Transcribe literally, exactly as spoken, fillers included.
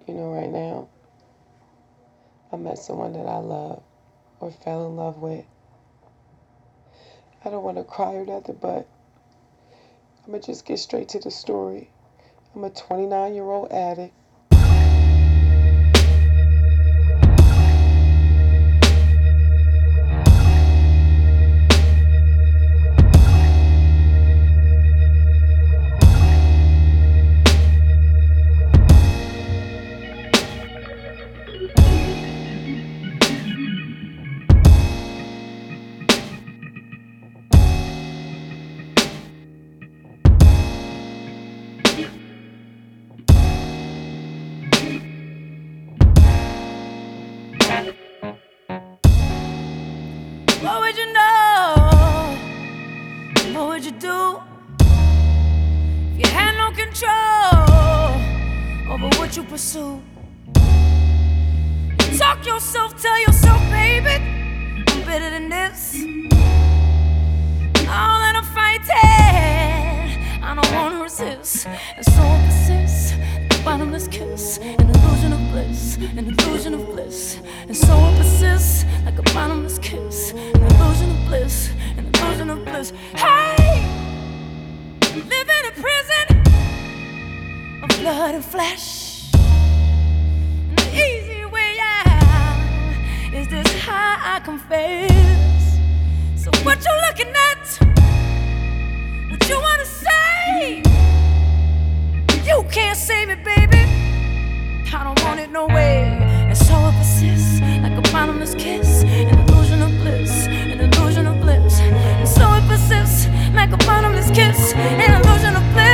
You know, right now, I met someone that I love or fell in love with. I don't want to cry or nothing, but I'm going to just get straight to the story. I'm a twenty-nine year old addict. What would you know? What would you do if you had no control over what you pursue? You talk yourself, tell yourself, baby, I'm better than this. All that I'm fighting, I don't wanna resist, and so I persist. The bottomless kiss, an illusion of bliss, an illusion of bliss, and so I persist like a bottomless kiss, an illusion of bliss, an illusion of bliss. Hey, living in prison of blood and flesh, and the easy way out is this high I confess. So what you looking at? What you wanna say? You can't save it, baby. I don't want it no way. And so I persist like a bottomless kiss, an illusion of bliss, an illusion of bliss. And so it persists like a bottomless kiss, an illusion of bliss.